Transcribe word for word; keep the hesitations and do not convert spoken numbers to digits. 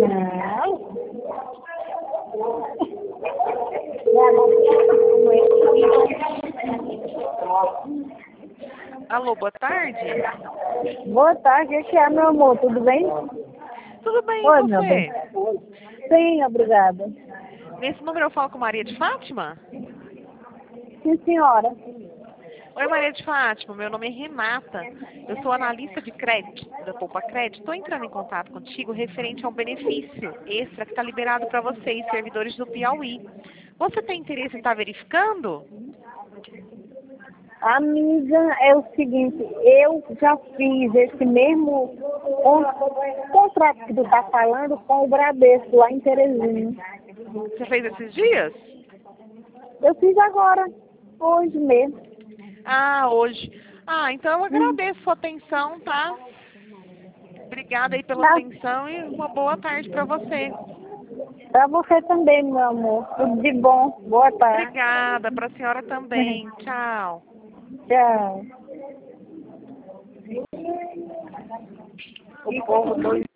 Não. Alô, boa tarde. Boa tarde, aqui é meu amor, tudo bem? Tudo bem, Oi, e meu bem. você? Sim, obrigada. Nesse número eu falo com Maria de Fátima? Sim, senhora. Oi, Maria de Fátima, meu nome é Renata. Eu sou analista de crédito da Poupa Crédito. Estou entrando em contato contigo referente a um benefício extra que está liberado para vocês, servidores do Piauí. Você tem interesse em estar verificando? Amiga, é o seguinte, eu já fiz esse mesmo con- contrato que tu tá falando com o Bradesco lá em Teresina. Você fez esses dias? Eu fiz agora, hoje mesmo. Ah, hoje. Ah, então eu Hum, agradeço sua atenção, tá? Obrigada aí pela Tá? atenção e uma boa tarde para você. Pra você também, meu amor. Tudo de bom. Boa tarde. Obrigada, para a senhora também. Tchau. Tchau. O povo doido.